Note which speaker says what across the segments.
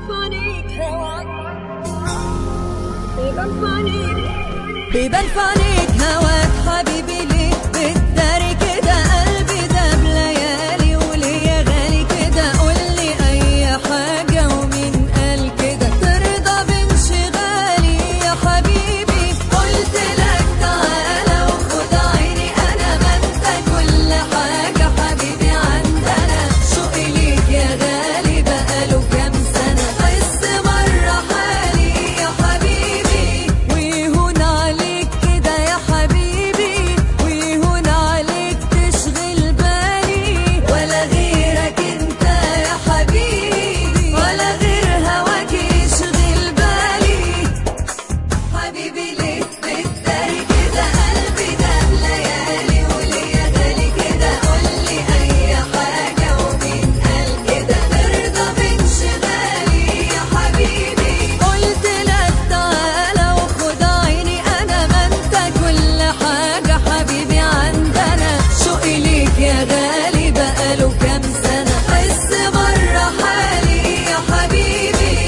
Speaker 1: بيبان فانيك هواك حبيبي ليه بتداري كده قلبي ده بليالي وليا غالي كده قولي اي حاجة ومين قال كده ترضى بانشغالي يا حبيبي قلت لك تعالى وخد عيني انا ما انت كل حاجة حبيبي عندنا شوقي ليك يا غالي بقاله كام سنة حس مرة حالي يا حبيبي ويهون عليك كده يا حبيبي ويهون عليك تشغل بالي ولا غيرك انت يا حبيبي ولا غير هواك يشغل بالي حبيبي ليه بتداري كده قلبي ده بليالي وليا غالي كده قولي اي حاجة ومين قال كده ترضى بانشغالي يا حبيبي قلت لك تعالى وخد عيني انا ما انت كل حاجة حبيبي عندنا شوقي ليك يا غالي بقاله كام سنة حس مرة حالي يا حبيبي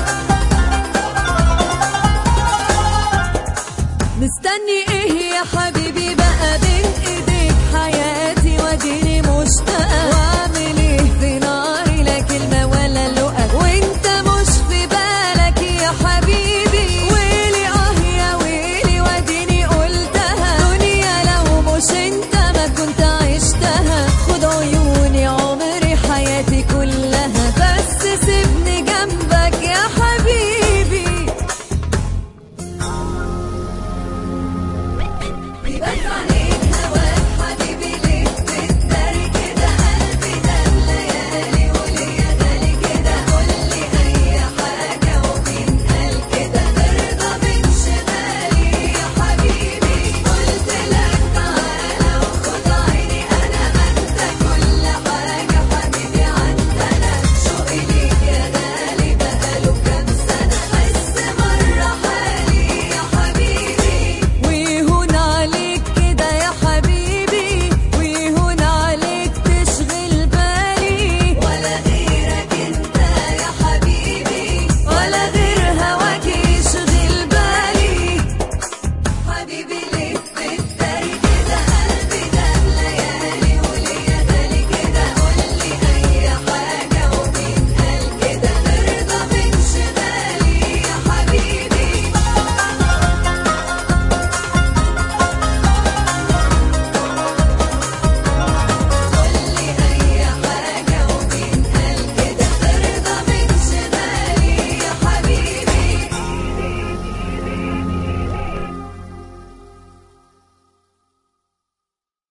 Speaker 1: مستني ايه يا حبيبي